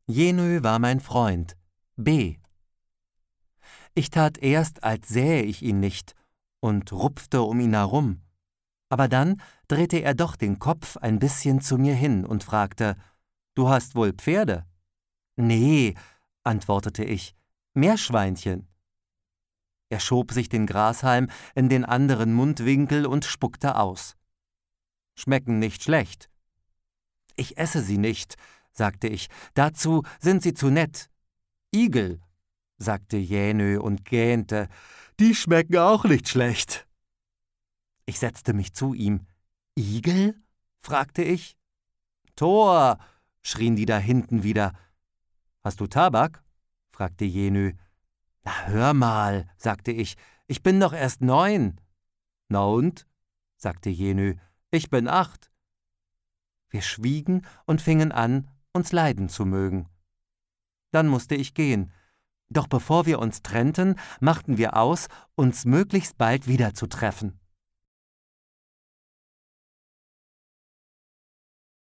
Jenö war mein Freund. B. Ich tat erst, als sähe ich ihn nicht und rupfte um ihn herum. Aber dann drehte er doch den Kopf ein bisschen zu mir hin und fragte, »Du hast wohl Pferde?« »Nee«, antwortete ich, »Meerschweinchen.« Er schob sich den Grashalm in den anderen Mundwinkel und spuckte aus. »Schmecken nicht schlecht.« »Ich esse sie nicht«, sagte ich, »dazu sind sie zu nett.« »Igel«, sagte Jenö und gähnte, »die schmecken auch nicht schlecht.« Ich setzte mich zu ihm. »Igel?« fragte ich. »Tor«, schrien die da hinten wieder. »Hast du Tabak?« fragte Jenö. »Na hör mal«, sagte ich bin doch erst 9.« »Na und?«, sagte Jenö, »ich bin 8.« Wir schwiegen und fingen an, uns leiden zu mögen. Dann musste ich gehen. Doch bevor wir uns trennten, machten wir aus, uns möglichst bald wieder zu treffen.